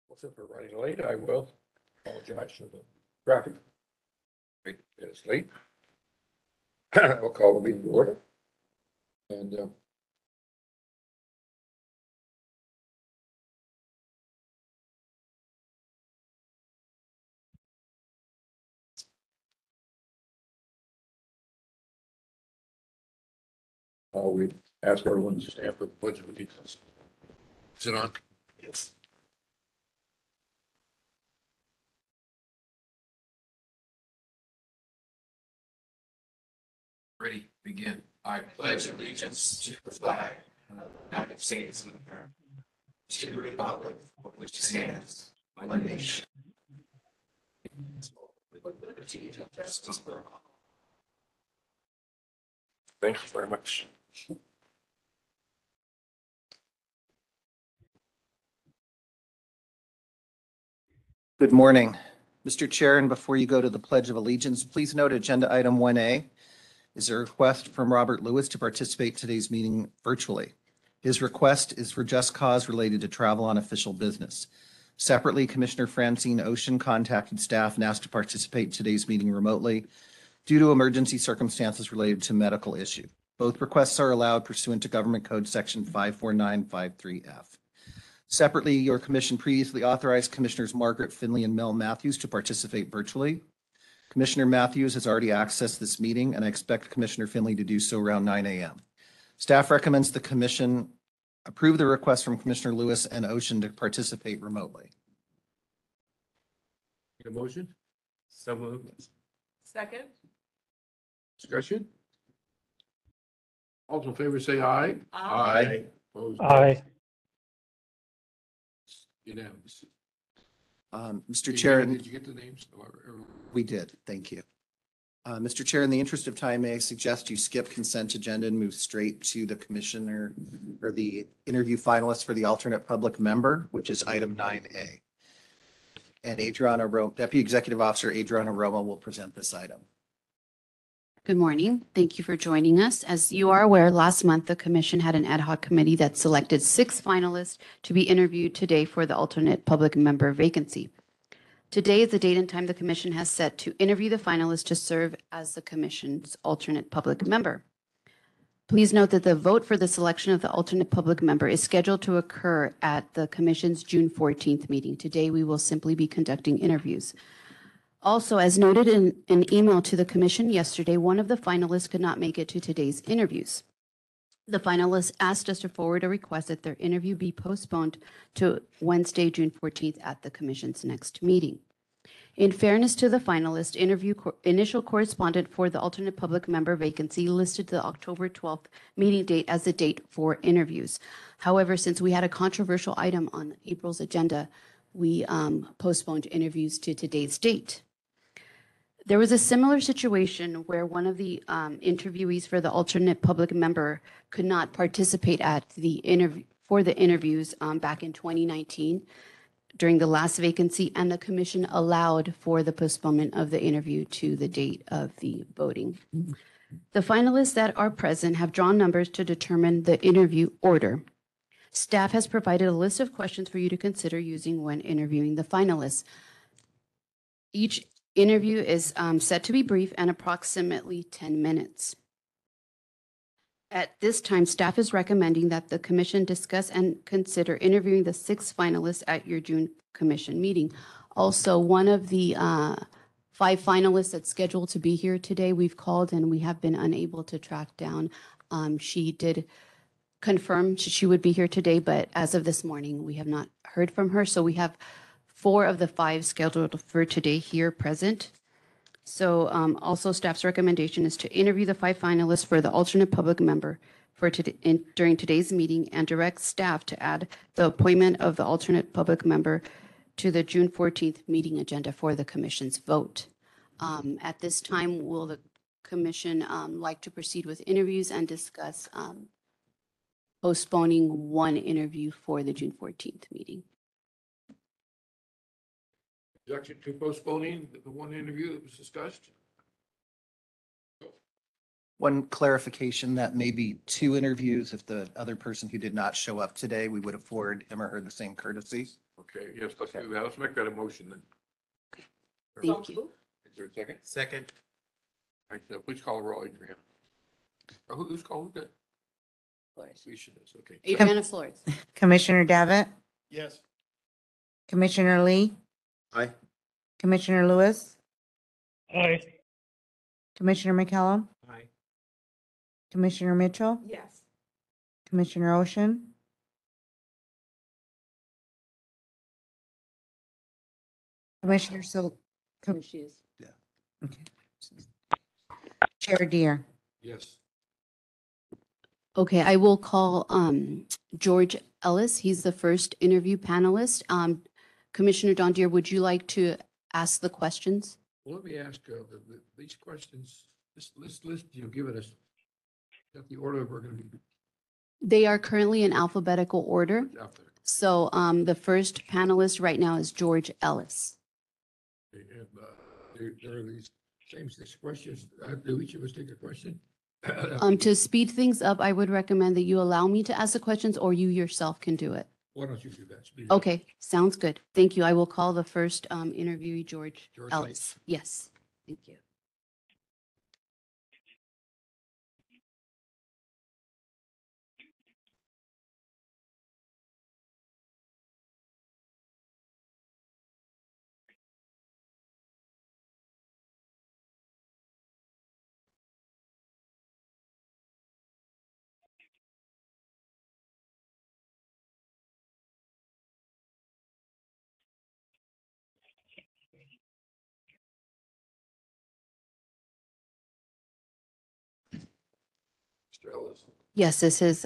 If we're running late, I will apologize for the traffic. It's late. I'll call the meeting to order. And we ask everyone to stand for the pledge of allegiance. Is it on? Yes. Ready, begin. I pledge allegiance to the flag of the United States of America, to the republic for which it stands, one nation. With liberty and justice for all. Thank you very much. Good morning, Mr. Chair, and before you go to the Pledge of Allegiance, please note agenda item 1A is a request from Robert Lewis to participate in today's meeting virtually. His request is for just cause related to travel on official business. Separately, Commissioner Francine Ocean contacted staff and asked to participate in today's meeting remotely due to emergency circumstances related to medical issue. Both requests are allowed pursuant to Government Code Section 54953F. Separately, your commission previously authorized Commissioners Margaret Finley and Mel Matthews to participate virtually. Commissioner Matthews has already accessed this meeting, and I expect Commissioner Finley to do so around 9 a.m. Staff recommends the commission approve the request from Commissioner Lewis and Ocean to participate remotely. Need a motion? So moved. Second. Discussion? All in favor, say aye. Aye. Opposed? Aye. Unanimous. Mr. Chair, Did you get the names? we did. Thank you. Mr. Chair, in the interest of time, may I suggest you skip consent agenda and move straight to the commissioner or the interview finalists for the alternate public member, which is item 9A. And Adriana Roma, Deputy Executive Officer Adriana Roma will present this item. Good morning. Thank you for joining us. As you are aware, last month, the commission had an ad hoc committee that selected 6 finalists to be interviewed today for the alternate public member vacancy. Today is the date and time the commission has set to interview the finalists to serve as the commission's alternate public member. Please note that the vote for the selection of the alternate public member is scheduled to occur at the commission's June 14th meeting. Today, we will simply be conducting interviews. Also, as noted in an email to the commission yesterday, one of the finalists could not make it to today's interviews. The finalists asked us to forward a request that their interview be postponed to Wednesday, June 14th at the commission's next meeting. In fairness to the finalist, initial correspondent for the alternate public member vacancy listed the October 12th meeting date as the date for interviews. However, since we had a controversial item on April's agenda, we postponed interviews to today's date. There was a similar situation where one of the interviewees for the alternate public member could not participate at the interviews back in 2019 during the last vacancy, and the commission allowed for the postponement of the interview to the date of the voting. The finalists that are present have drawn numbers to determine the interview order. Staff has provided a list of questions for you to consider using when interviewing the finalists. Each interview is set to be brief and approximately 10 minutes. At this time, staff is recommending that the commission discuss and consider interviewing the 6 finalists at your June commission meeting. Also, one of the 5 finalists that's scheduled to be here today, we've called and we have been unable to track down. She did confirm she would be here today, but as of this morning, we have not heard from her. So we have 4 of the 5 scheduled for today here present. So also staff's recommendation is to interview the 5 finalists for the alternate public member for during today's meeting and direct staff to add the appointment of the alternate public member to the June 14th meeting agenda for the commission's vote. At this time, will the commission like to proceed with interviews and discuss postponing one interview for the June 14th meeting? Objection to postponing the one interview that was discussed? One clarification, that may be 2 interviews. If the other person who did not show up today, we would afford him or her the same courtesy. Okay, yes, let's do that. Let's make that a motion then. Thank you. Is there a second? Second. All right, please call the roll, Adrian. Who's calling that? Alicia is, okay. Adriana Flores. Commissioner Davitt, Yes. Commissioner Lee, Aye. Commissioner Lewis, Aye. Commissioner McCallum, Aye. Commissioner Mitchell, Yes. Commissioner Ocean, Commissioner She is. Chair Deere. Yes. Okay, I will call George Ellis. He's the first interview panelist. Commissioner Don Deere, would you like to ask the questions? Well, let me ask, these questions, this list you've given us, is that the order we're going to be They are currently in alphabetical order. out there? So the first panelist right now is George Ellis. And, there are these same 6 questions. Do each of us take a question? To speed things up, I would recommend that you allow me to ask the questions or you yourself can do it. Why don't you do that? Speed it up. Okay, sounds good. Thank you. I will call the first interviewee, George George Ellis. Yes, thank you. Mr. Ellis. Yes, this is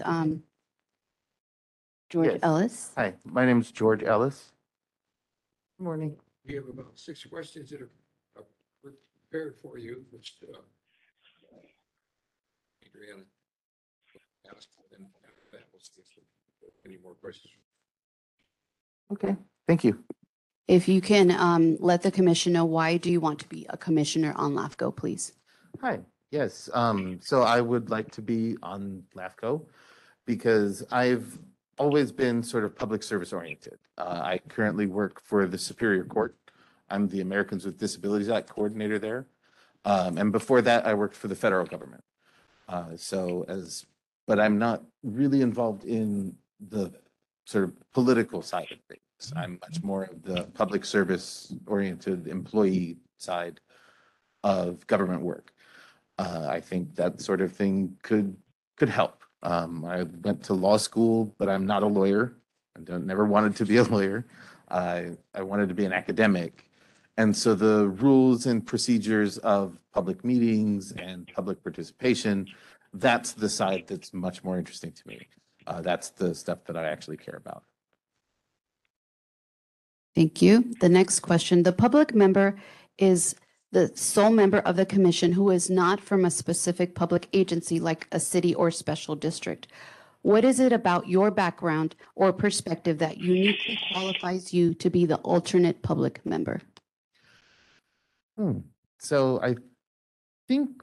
George Yes. Ellis. Hi, my name is George Ellis. Morning. We have about 6 questions that are prepared for you, which Adriana asked, and that will see if there are any more questions. Okay, thank you. If you can let the commission know, why do you want to be a commissioner on LAFCO, please? Hi, yes, so I would like to be on LAFCO because I've always been sort of public service oriented. I currently work for the Superior Court. I'm the Americans with Disabilities Act coordinator there. And before that, I worked for the federal government. But I'm not really involved in the sort of political side of things. I'm much more of the public service oriented employee side of government work. I think that sort of thing could help. I went to law school, but I'm not a lawyer. Never wanted to be a lawyer. I wanted to be an academic. And so the rules and procedures of public meetings and public participation, that's the side that's much more interesting to me. That's the stuff that I actually care about. Thank you. The next question, the public member is the sole member of the commission who is not from a specific public agency like a city or special district. What is it about your background or perspective that uniquely qualifies you to be the alternate public member? So I think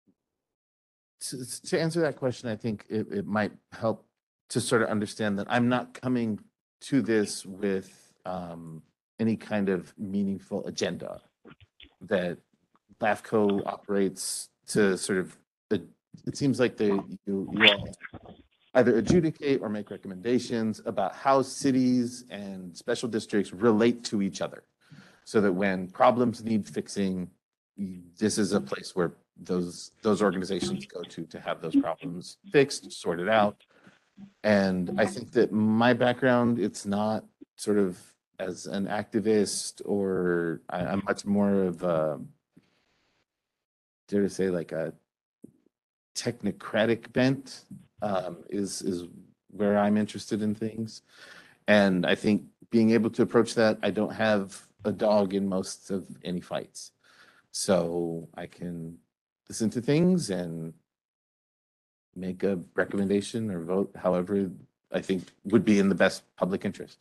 to answer that question, I think it might help to sort of understand that I'm not coming to this with any kind of meaningful agenda, that LAFCO operates to sort of, it seems like you all either adjudicate or make recommendations about how cities and special districts relate to each other, so that when problems need fixing, this is a place where those organizations go to have those problems fixed, sorted out. And I think that my background, it's not sort of as an activist, or I'm much more of a, dare to say, like a technocratic bent, is where I'm interested in things. And I think being able to approach that, I don't have a dog in most of any fights. So I can listen to things and make a recommendation or vote however I think would be in the best public interest.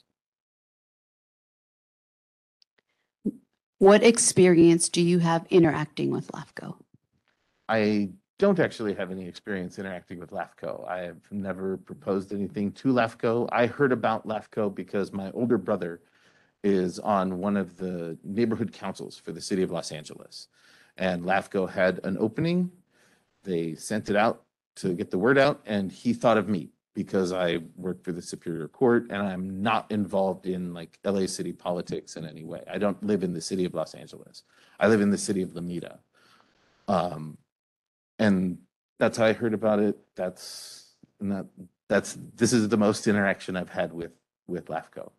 What experience do you have interacting with LAFCO? I don't actually have any experience interacting with LAFCO. I have never proposed anything to LAFCO. I heard about LAFCO because my older brother is on one of the neighborhood councils for the city of Los Angeles. And LAFCO had an opening. They sent it out to get the word out, and he thought of me because I work for the Superior Court and I'm not involved in like LA city politics in any way. I don't live in the city of Los Angeles. I live in the city of Lomita. And that's how I heard about it. This is the most interaction I've had with LAFCO.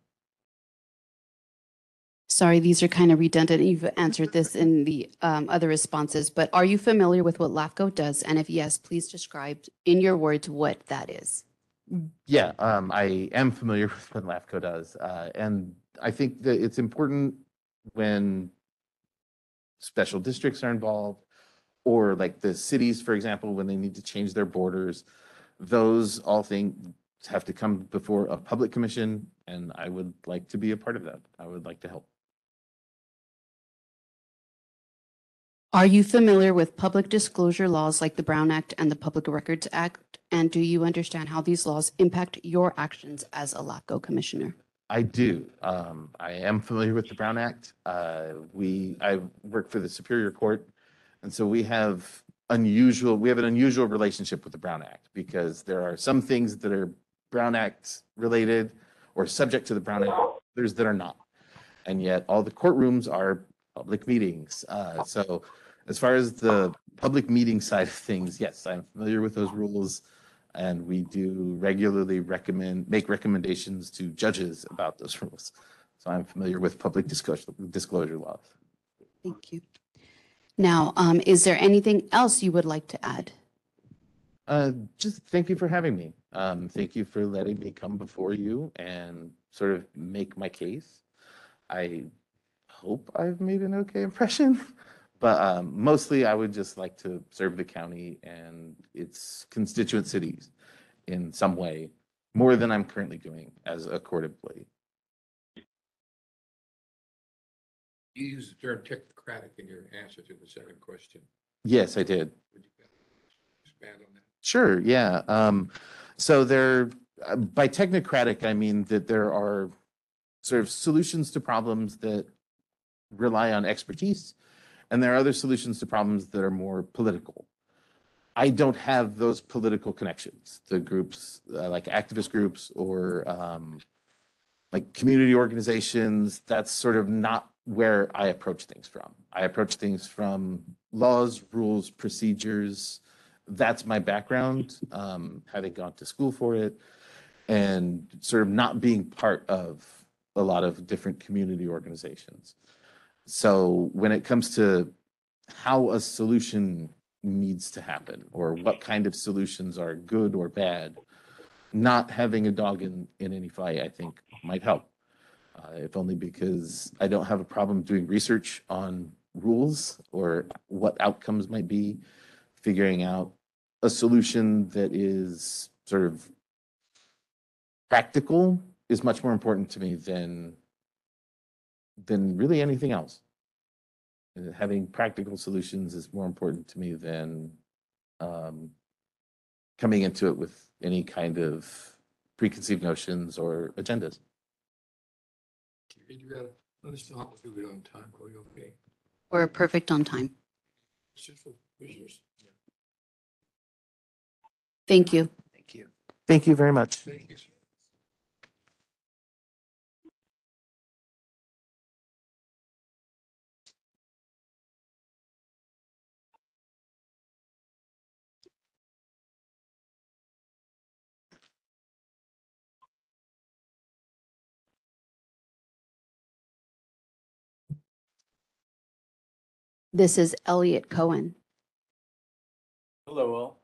Sorry, these are kind of redundant. You've answered this in the other responses, but are you familiar with what LAFCO does? And if yes, please describe in your words what that is. Yeah, I am familiar with what LAFCO does. And I think that it's important when special districts are involved, or like the cities, for example, when they need to change their borders, those all things have to come before a public commission, and I would like to be a part of that. I would like to help. Are you familiar with public disclosure laws like the Brown Act and the Public Records Act? And do you understand how these laws impact your actions as a LAFCO commissioner? I do. I am familiar with the Brown Act. I work for the Superior Court, and so we have an unusual relationship with the Brown Act because there are some things that are Brown Act related or subject to the Brown Act, others that are not. And yet all the courtrooms are public meetings. So as far as the public meeting side of things, yes, I'm familiar with those rules. And we do regularly make recommendations to judges about those rules. So I'm familiar with public disclosure laws. Thank you. Now, is there anything else you would like to add? Just thank you for having me. Thank you for letting me come before you and sort of make my case. I hope I've made an okay impression, but mostly I would just like to serve the county and its constituent cities in some way, more than I'm currently doing as a court employee. You used the term technocratic in your answer to the second question. Yes, I did. Would you expand on that? Sure, yeah. So by technocratic, I mean that there are sort of solutions to problems that rely on expertise, and there are other solutions to problems that are more political. I don't have those political connections. The groups, like activist groups or like community organizations, that's sort of not where I approach things from. I approach things from laws, rules, procedures. That's my background, having gone to school for it, and sort of not being part of a lot of different community organizations. So when it comes to how a solution needs to happen or what kind of solutions are good or bad, not having a dog in any fight, I think might help. If only because I don't have a problem doing research on rules or what outcomes might be, figuring out a solution that is sort of practical is much more important to me than really anything else. Having practical solutions is more important to me than coming into it with any kind of preconceived notions or agendas. You gotta understand how to do it on time. Are you okay? We're perfect on time. It's just for visuals. Thank you. Thank you. Thank you very much. Thank you, sir. This is Elliot Cohen. Hello, all.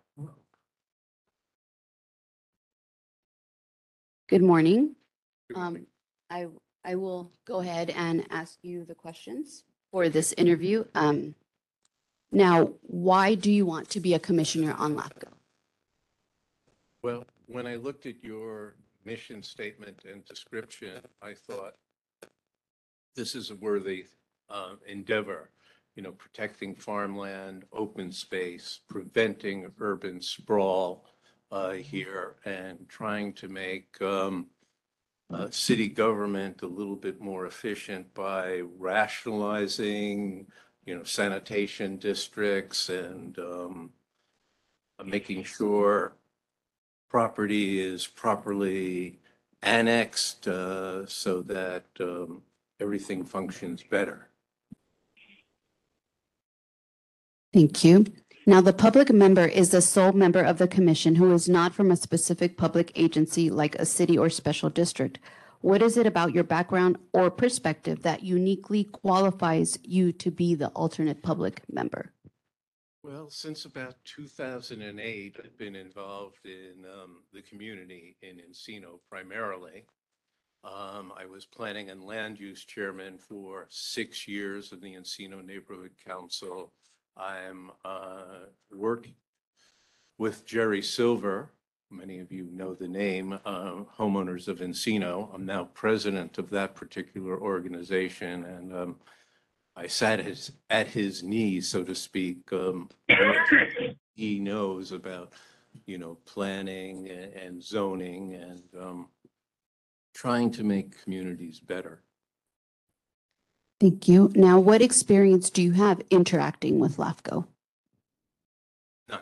Good morning. Good morning. I will go ahead and ask you the questions for this interview. Now, why do you want to be a commissioner on LAFCO? Well, when I looked at your mission statement and description, I thought this is a worthy endeavor, protecting farmland, open space, preventing urban sprawl here, and trying to make city government a little bit more efficient by rationalizing, sanitation districts and making sure property is properly annexed so that everything functions better. Thank you. Now, the public member is the sole member of the commission who is not from a specific public agency like a city or special district. What is it about your background or perspective that uniquely qualifies you to be the alternate public member? Well, since about 2008, I've been involved in the community in Encino primarily. I was planning and land use chairman for 6 years of the Encino Neighborhood Council. I'm working with Jerry Silver. Many of you know the name, Homeowners of Encino. I'm now president of that particular organization, and I sat at his knees, so to speak. He knows about, planning and zoning and trying to make communities better. Thank you. Now, what experience do you have interacting with LAFCO? None.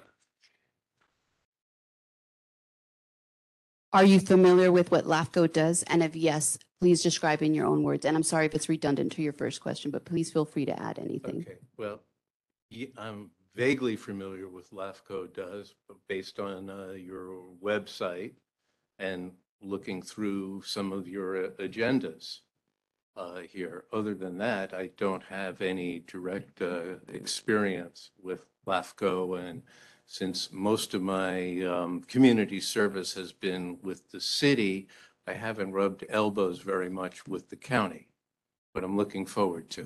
Are you familiar with what LAFCO does? And if yes, please describe in your own words. And I'm sorry if it's redundant to your first question, but please feel free to add anything. Okay, well, I'm vaguely familiar with LAFCO does, but based on your website and looking through some of your agendas here. Other than that, I don't have any direct experience with LAFCO, and since most of my community service has been with the city, I haven't rubbed elbows very much with the county, but I'm looking forward to.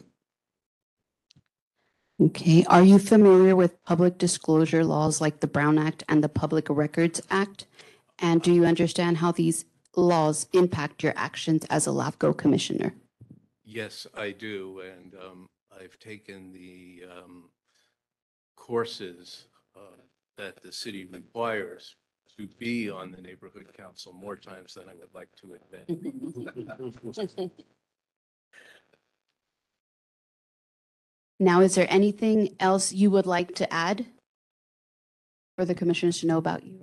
Okay. Are you familiar with public disclosure laws like the Brown Act and the Public Records Act? And do you understand how these laws impact your actions as a LAFCO commissioner? Yes, I do, and I've taken the courses that the city requires to be on the neighborhood council more times than I would like to admit. Now, is there anything else you would like to add for the commissioners to know about you?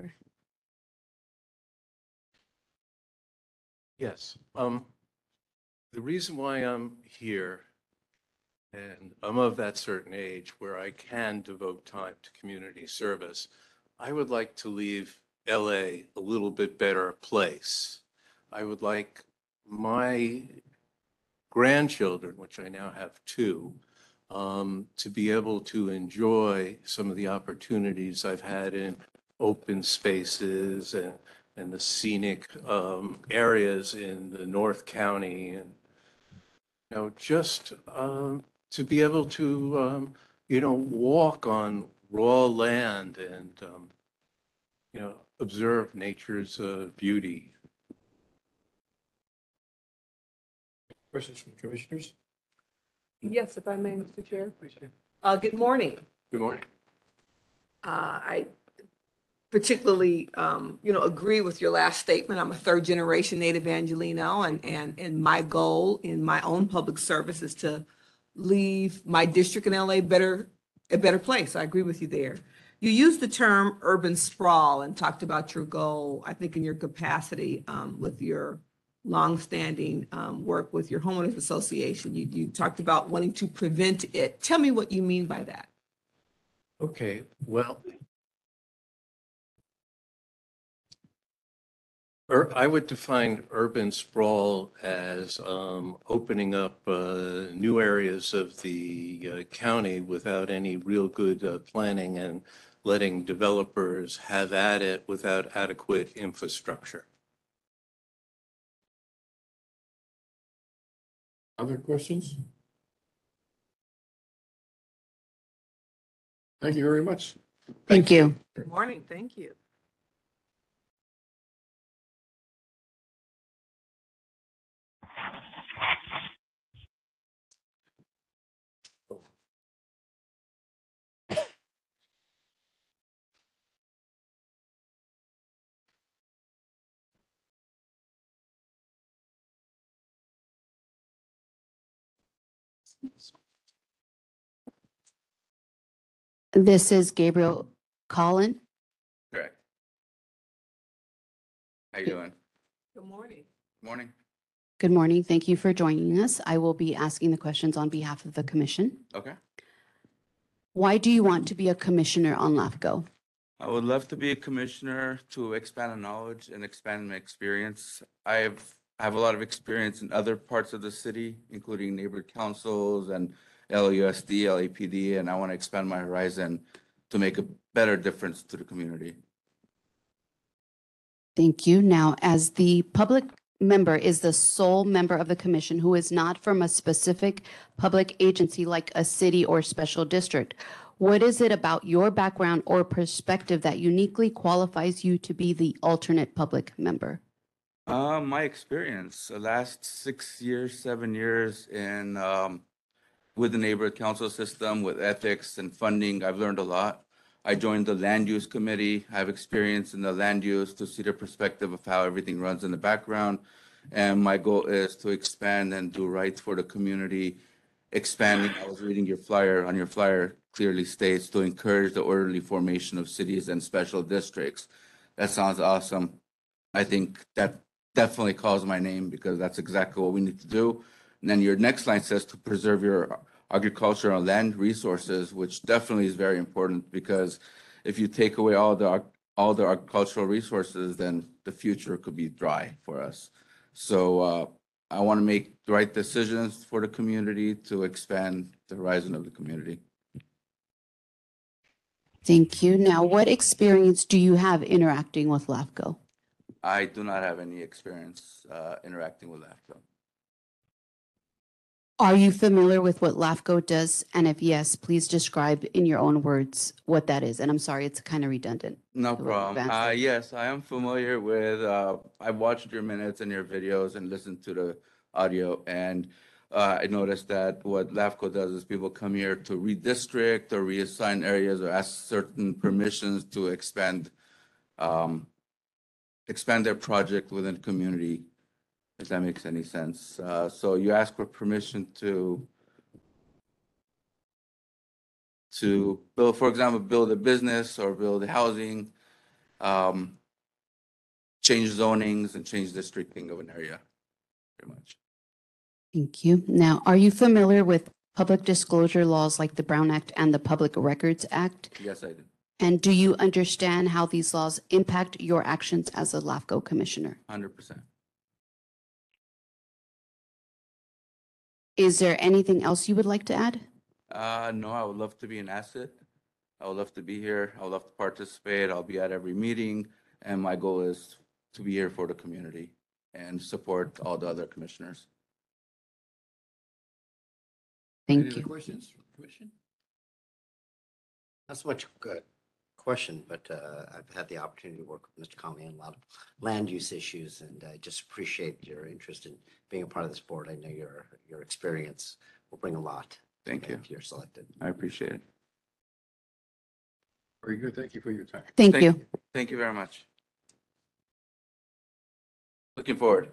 Yes, the reason why I'm here, and I'm of that certain age where I can devote time to community service, I would like to leave LA a little bit better place. I would like my grandchildren, which I now have 2, to be able to enjoy some of the opportunities I've had in open spaces and the scenic areas in the North County, and just to be able to walk on raw land and observe nature's beauty. Questions from commissioners? Yes, if I may, Mr. Chair. Good morning. Good morning. I particularly, agree with your last statement. I'm a 3rd-generation Native Angelino, and my goal in my own public service is to leave my district in LA a better place. I agree with you there. You used the term urban sprawl and talked about your goal, I think in your capacity with your longstanding work with your homeowners association. You talked about wanting to prevent it. Tell me what you mean by that. Okay, well, I would define urban sprawl as opening up new areas of the county without any real good planning and letting developers have at it without adequate infrastructure. Other questions? Thank you very much. Thank you. Good morning. Thank you. This is Gabriel Collin. Correct. How you doing? Good morning. Morning. Good morning. Thank you for joining us. I will be asking the questions on behalf of the commission. Okay. Why do you want to be a commissioner on LAFCO? I would love to be a commissioner to expand on knowledge and expand my experience. I have a lot of experience in other parts of the city, including neighborhood councils and LUSD, LAPD, and I want to expand my horizon to make a better difference to the community. Thank you. Now, as the public member is the sole member of the commission who is not from a specific public agency like a city or special district, what is it about your background or perspective that uniquely qualifies you to be the alternate public member? My experience, the last 6 years, 7 years in with the neighborhood council system, with ethics and funding, I've learned a lot. I joined the land use committee. I have experience in the land use to see the perspective of how everything runs in the background. And my goal is to expand and do right for the community. Expanding, I was reading your flyer, on your flyer clearly states to encourage the orderly formation of cities and special districts. That sounds awesome. I think that definitely calls my name because that's exactly what we need to do. And then your next line says to preserve your agricultural land resources, which definitely is very important because if you take away all the agricultural resources, then the future could be dry for us. So I want to make the right decisions for the community to expand the horizon of the community. Thank you. Now, what experience do you have interacting with LAFCO? I do not have any experience interacting with LAFCO. Are you familiar with what LAFCO does? And if yes, please describe in your own words what that is. And I'm sorry, it's kind of redundant. No A little problem. advanced. Yes, I am familiar with, I've watched your minutes and your videos and listened to the audio. And I noticed that what LAFCO does is people come here to redistrict or reassign areas or ask certain permissions to expand their project within the community, if that makes any sense. So you ask for permission to build, for example, build a business or build a housing, change zonings and change districting of an area, pretty much. Thank you. Now, are you familiar with public disclosure laws like the Brown Act and the Public Records Act? Yes, I do. And do you understand how these laws impact your actions as a LAFCO commissioner? 100%. Is there anything else you would like to add? No, I would love to be an asset. I would love to be here. I would love to participate. I'll be at every meeting. And my goal is to be here for the community and support all the other commissioners. Any Thank other you. questions from the commission? Not so much a question, but I've had the opportunity to work with Mr. Conley on a lot of land use issues, and I just appreciate your interest in being a part of this board. I know your experience will bring a lot. Thank you. If you're selected. I appreciate it. Very good. Thank you for your time. Thank you. Thank you very much. Looking forward.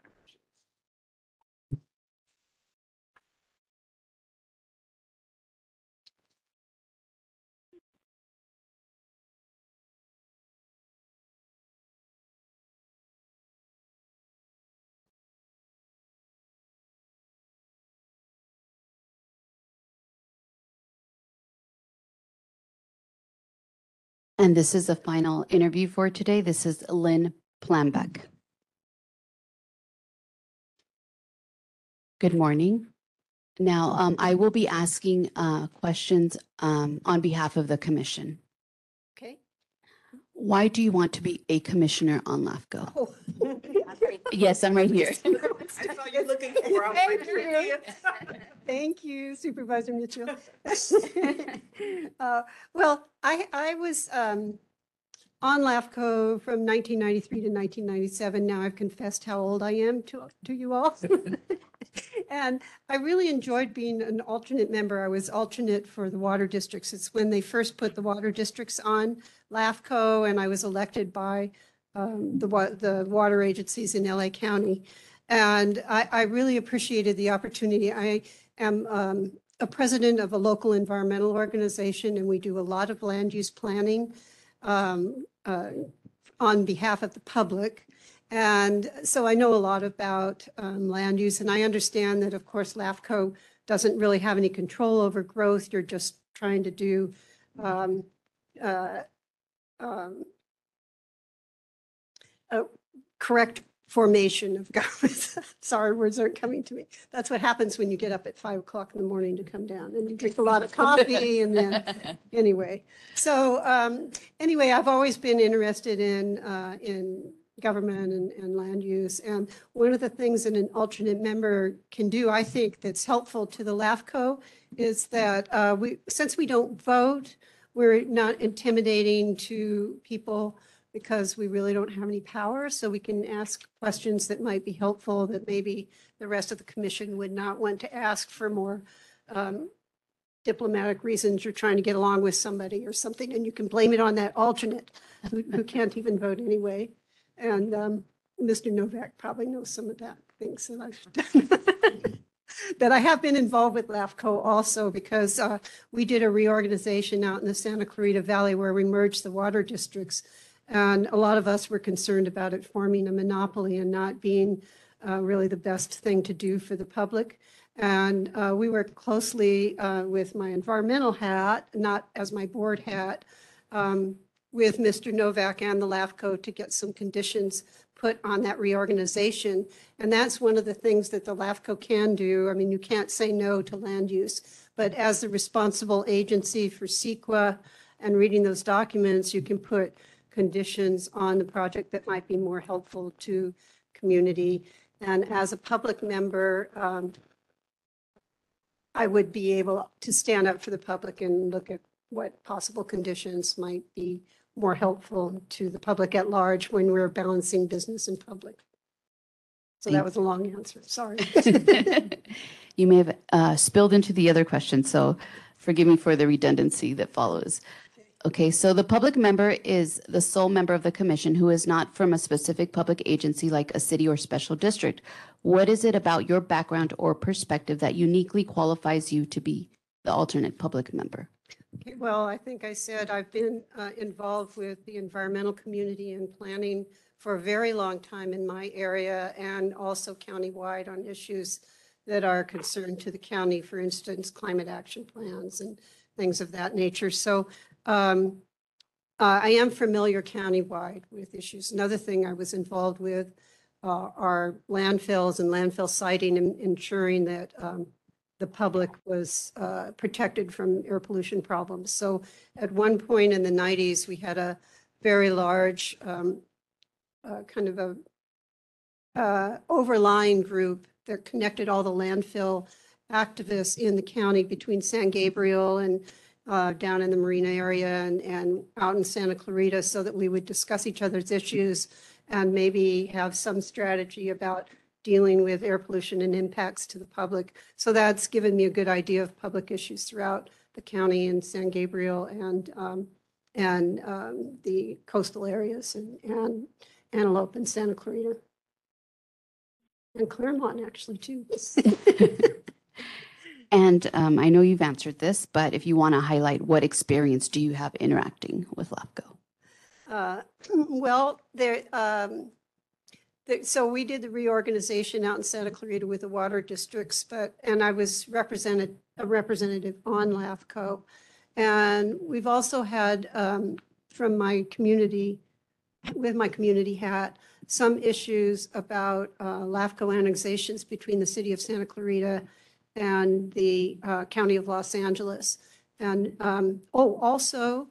And this is the final interview for today. This is Lynn Plambeck. Good morning. Now, I will be asking questions on behalf of the commission. Okay. Why do you want to be a commissioner on LAFCO? Oh. Yes, I'm right here. I saw you looking for. I'm Thank like, here it you. is. Thank you Supervisor Mitchell. Well, I was on LAFCO from 1993 to 1997. Now I've confessed how old I am to you all. And I really enjoyed being an alternate member. I was alternate for the water districts. It's when they first put the water districts on LAFCO, and I was elected by the water agencies in LA County. And I really appreciated the opportunity. am a president of a local environmental organization, and we do a lot of land use planning um, on behalf of the public. And so I know a lot about land use, and I understand that, of course, LAFCO doesn't really have any control over growth. You're just trying to do a correct formation of government. Sorry, words aren't coming to me. That's what happens when you get up at 5 o'clock in the morning to come down and you drink a lot of coffee and then, anyway. So anyway, I've always been interested in government and land use. And one of the things that an alternate member can do, I think, that's helpful to the LAFCO is that since we don't vote, we're not intimidating to people because we really don't have any power. So we can ask questions that might be helpful that maybe the rest of the commission would not want to ask for more diplomatic reasons. You're trying to get along with somebody or something, and you can blame it on that alternate who can't even vote anyway. And Mr. Novak probably knows some of that things that I've done. That I have been involved with LAFCO also because we did a reorganization out in the Santa Clarita Valley where we merged the water districts. And a lot of us were concerned about it forming a monopoly and not being really the best thing to do for the public. And we worked closely with my environmental hat, not as my board hat, with Mr. Novak and the LAFCO to get some conditions put on that reorganization. And that's one of the things that the LAFCO can do. I mean, you can't say no to land use, but as the responsible agency for CEQA and reading those documents, you can put conditions on the project that might be more helpful to community. And as a public member, I would be able to stand up for the public and look at what possible conditions might be more helpful to the public at large when we're balancing business and public. So that was a long answer, sorry. You may have spilled into the other question, so forgive me for the redundancy that follows. Okay, so the public member is the sole member of the commission who is not from a specific public agency like a city or special district. What is it about your background or perspective that uniquely qualifies you to be the alternate public member? Okay, well, I think I said I've been involved with the environmental community and planning for a very long time in my area and also countywide on issues that are concerned to the county, for instance, climate action plans and things of that nature. So I am familiar countywide with issues. Another thing I was involved with are landfills and landfill siting and ensuring that the public was protected from air pollution problems. So at one point in the 90s, we had a very large kind of a overlying group that connected all the landfill activists in the county between San Gabriel and down in the Marina area and out in Santa Clarita so that we would discuss each other's issues and maybe have some strategy about dealing with air pollution and impacts to the public. So that's given me a good idea of public issues throughout the county and San Gabriel and the coastal areas and Antelope and Santa Clarita. And Claremont actually too. And I know you've answered this, but if you want to highlight what experience do you have interacting with LAFCO? Well, so we did the reorganization out in Santa Clarita with the water districts, and I was a representative on LAFCO. And we've also had from my community, with my community hat, some issues about LAFCO annexations between the city of Santa Clarita and the County of Los Angeles. And also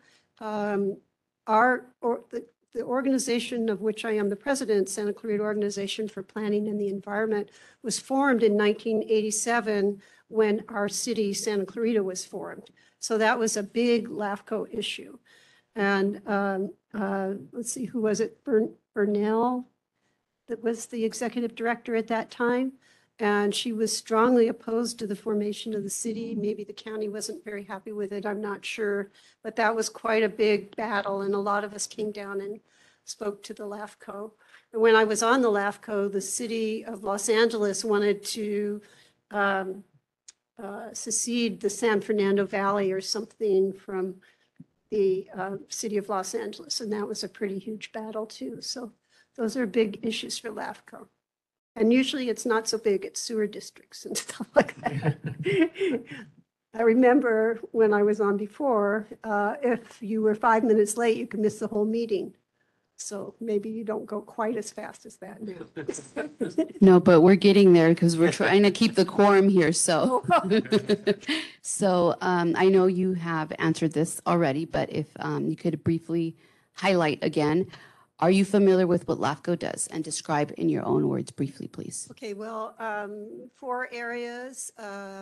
the organization of which I am the president, Santa Clarita Organization for Planning and the Environment, was formed in 1987 when our city, Santa Clarita, was formed. So that was a big LAFCO issue. And let's see, who was it? Burnell, that was the executive director at that time. And she was strongly opposed to the formation of the city. Maybe the county wasn't very happy with it, I'm not sure. But that was quite a big battle, and a lot of us came down and spoke to the LAFCO. And when I was on the LAFCO, the city of Los Angeles wanted to secede the San Fernando Valley or something from the city of Los Angeles. And that was a pretty huge battle too. So those are big issues for LAFCO. And usually it's not so big, it's sewer districts and stuff like that. I remember when I was on before, if you were 5 minutes late, you could miss the whole meeting. So maybe you don't go quite as fast as that now. No, but we're getting there because we're trying to keep the quorum here, so. So I know you have answered this already, but if you could briefly highlight again, are you familiar with what LAFCO does? And describe in your own words briefly, please. Okay, well, 4 areas.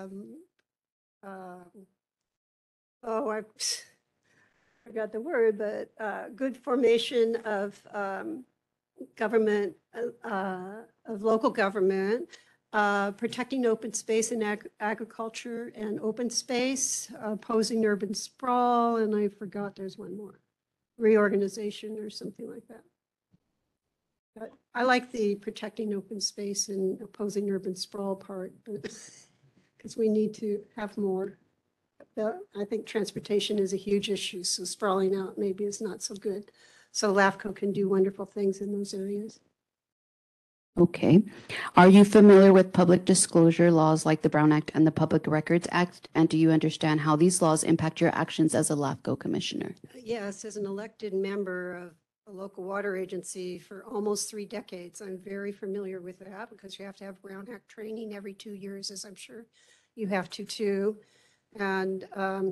I forgot the word, but good formation of government, of local government, protecting open space and agriculture and open space, opposing urban sprawl, and I forgot there's one more, reorganization or something like that. But I like the protecting open space and opposing urban sprawl part, because we need to have more. I think transportation is a huge issue, so sprawling out maybe is not so good. So LAFCO can do wonderful things in those areas. Okay. Are you familiar with public disclosure laws like the Brown Act and the Public Records Act? And do you understand how these laws impact your actions as a LAFCO commissioner? Yes, as an elected member of a local water agency for almost 3 decades, I'm very familiar with that because you have to have Brown Act training every 2 years, as I'm sure you have to too. And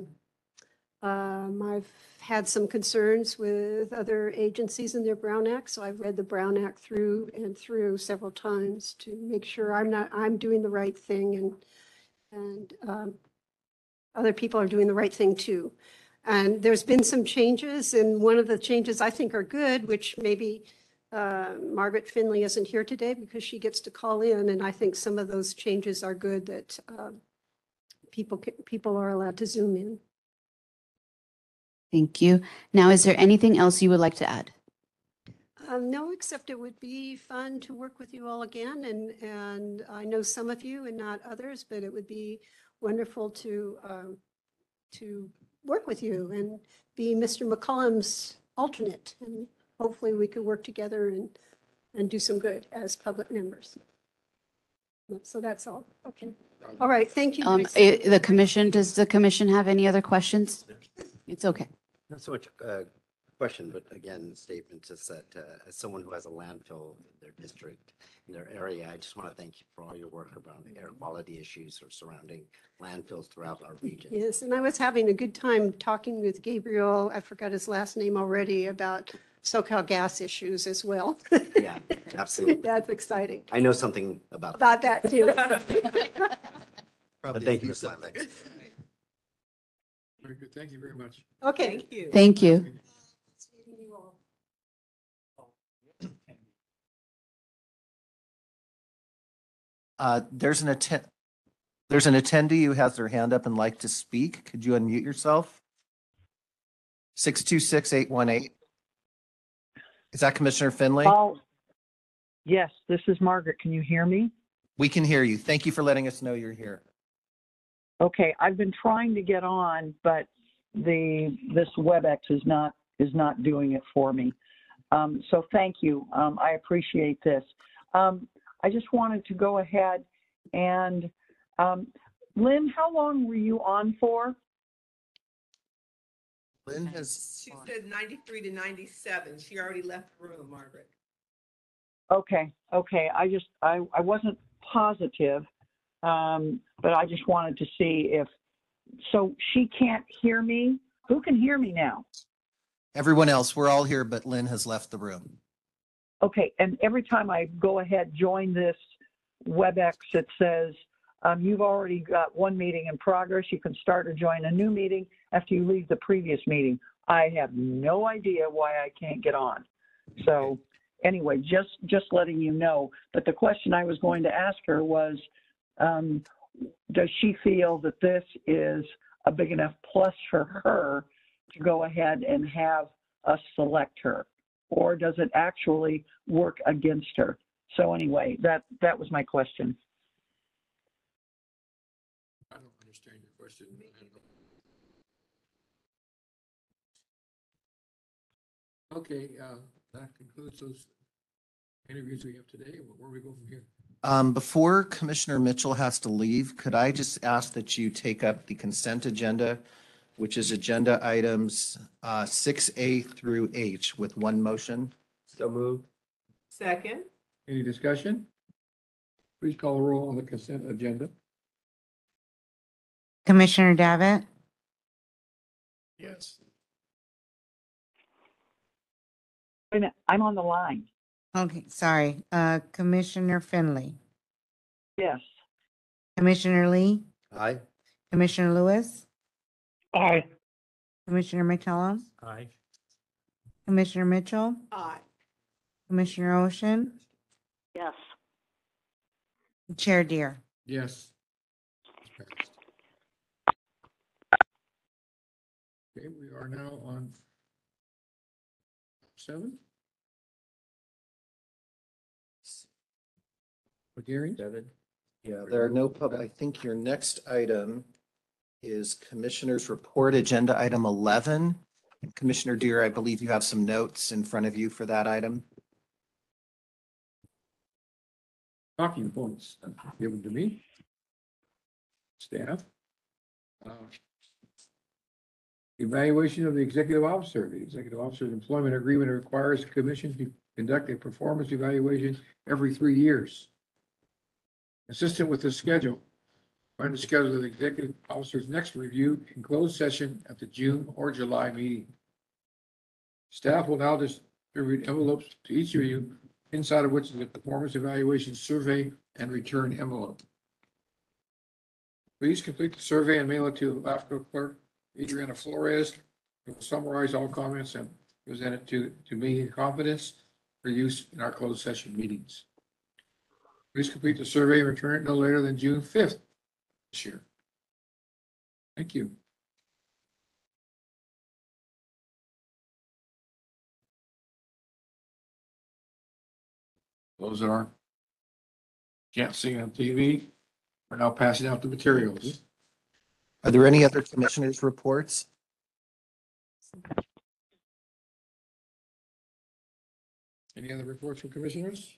I've had some concerns with other agencies in their Brown Act, so I've read the Brown Act through and through several times to make sure I'm doing the right thing, and other people are doing the right thing too. And there's been some changes, and one of the changes I think are good, which maybe Margaret Finley isn't here today because she gets to call in, and I think some of those changes are good, that people are allowed to Zoom in. Thank you. Now, is there anything else you would like to add? No, except it would be fun to work with you all again, and I know some of you and not others, but it would be wonderful to work with you and be Mr. McCollum's alternate, and hopefully we could work together and do some good as public members. So that's all. Okay. All right. Thank you. The commission, does the commission have any other questions? It's okay. Not so much a question, but again, statement is that as someone who has a landfill in their district, in their area, I just want to thank you for all your work around the air quality issues or surrounding landfills throughout our region. Yes, and I was having a good time talking with Gabriel, I forgot his last name already, about SoCal gas issues as well. Yeah, absolutely. That's exciting. I know something about That too. But thank you, Mr. Alex. Very good. Thank you very much. Okay. Thank you. Thank you. There's an attendee who has their hand up and like to speak. Could you unmute yourself? 626-818. Is that Commissioner Finley? Oh, yes, this is Margaret. Can you hear me? We can hear you. Thank you for letting us know you're here. Okay, I've been trying to get on, but this WebEx is not doing it for me. So thank you. I appreciate this. I just wanted to go ahead and, Lynn, how long were you on for? Lynn has. She said 93 to 97. She already left the room, Margaret. Okay. I wasn't positive, but I just wanted to see if, so she can't hear me? Who can hear me now? Everyone else, we're all here, but Lynn has left the room. Okay, and every time I go ahead, join this WebEx, it says, you've already got one meeting in progress. You can start or join a new meeting after you leave the previous meeting. I have no idea why I can't get on. So anyway, just letting you know. But the question I was going to ask her was, does she feel that this is a big enough plus for her to go ahead and have us select her? Or does it actually work against her? So anyway, that was my question. question. Okay, that concludes those interviews we have today. Where do we go from here? Before Commissioner Mitchell has to leave, could I just ask that you take up the consent agenda, which is agenda items 6A through H with one motion? So moved. Second? Any discussion? Please call the roll on the consent agenda. Commissioner Davitt, Yes. Wait a minute, I'm on the line. okay, sorry, Commissioner Finley, Yes. Commissioner Lee, Aye. Commissioner Lewis, Aye. Commissioner McCallum, Aye. Commissioner Mitchell, Aye. Commissioner Ocean, Yes. Chair Deere. Yes. Okay, we are now on 7. Public hearing? 7. Yeah, there are no public, I think your next item is Commissioner's Report, Agenda Item 11. Commissioner Deere, I believe you have some notes in front of you for that item. Talking points given to me. Staff. Evaluation of the executive officer. The executive officer's employment agreement requires the commission to conduct a performance evaluation every 3 years. Consistent with the schedule, find the schedule of the executive officer's next review in closed session at the June or July meeting. Staff will now distribute envelopes to each of you, inside of which is a performance evaluation survey and return envelope. Please complete the survey and mail it to the LAFCO clerk, Adriana Flores, who will summarize all comments and present it to me in confidence for use in our closed session meetings. Please complete the survey and return it no later than June 5th this year. Thank you. Those that aren't, can't see on TV, we're now passing out the materials. Are there any other commissioners' reports? Any other reports from commissioners?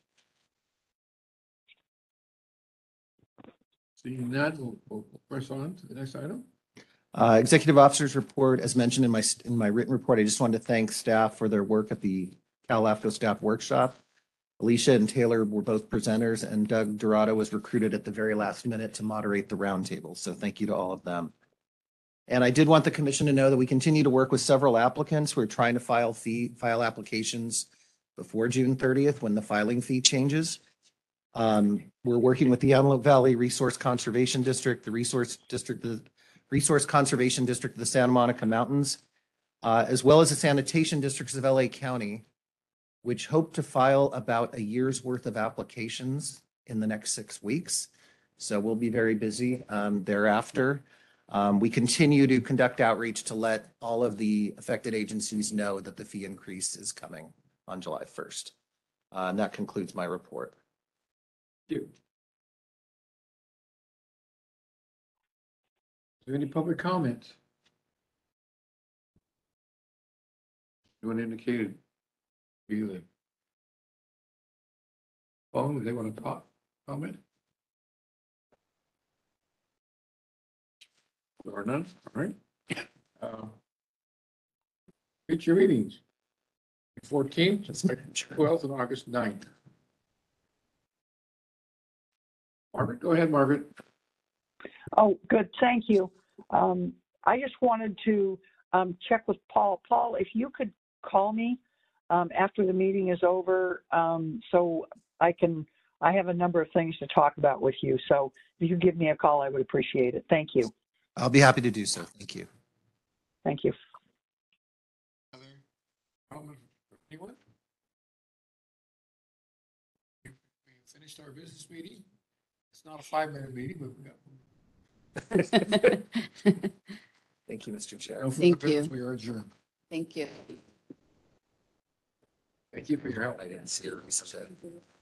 Seeing none, we'll press on to the next item. Executive Officer's Report, as mentioned in my written report, I just wanted to thank staff for their work at the Cal LAFCO Staff Workshop. Alicia and Taylor were both presenters, and Doug Dorado was recruited at the very last minute to moderate the roundtable. So thank you to all of them. And I did want the commission to know that we continue to work with several applicants who are trying to file applications before June 30th when the filing fee changes. We're working with the Antelope Valley Resource Conservation District, the Resource Conservation District of the Santa Monica Mountains, as well as the sanitation districts of LA County, which hope to file about a year's worth of applications in the next 6 weeks. So we'll be very busy thereafter. We continue to conduct outreach to let all of the affected agencies know that the fee increase is coming on July 1st. And that concludes my report. Thank you. Is there any public comment? Anyone indicated? Either. Phone, they want to talk, comment? There are none, all right. Future meetings. 14th, 12th, and August 9th. Margaret, go ahead, Margaret. Oh, good. Thank you. I just wanted to check with Paul. Paul, if you could call me after the meeting is over, so I have a number of things to talk about with you. So if you could give me a call, I would appreciate it. Thank you. I'll be happy to do so. Thank you. Thank you. Other comment from anyone? We finished our business meeting. It's not a 5-minute meeting, but we got. Thank you, Mr. Chair. No further Thank business. you. We are adjourned. Thank you. Thank you for your help. I didn't see it.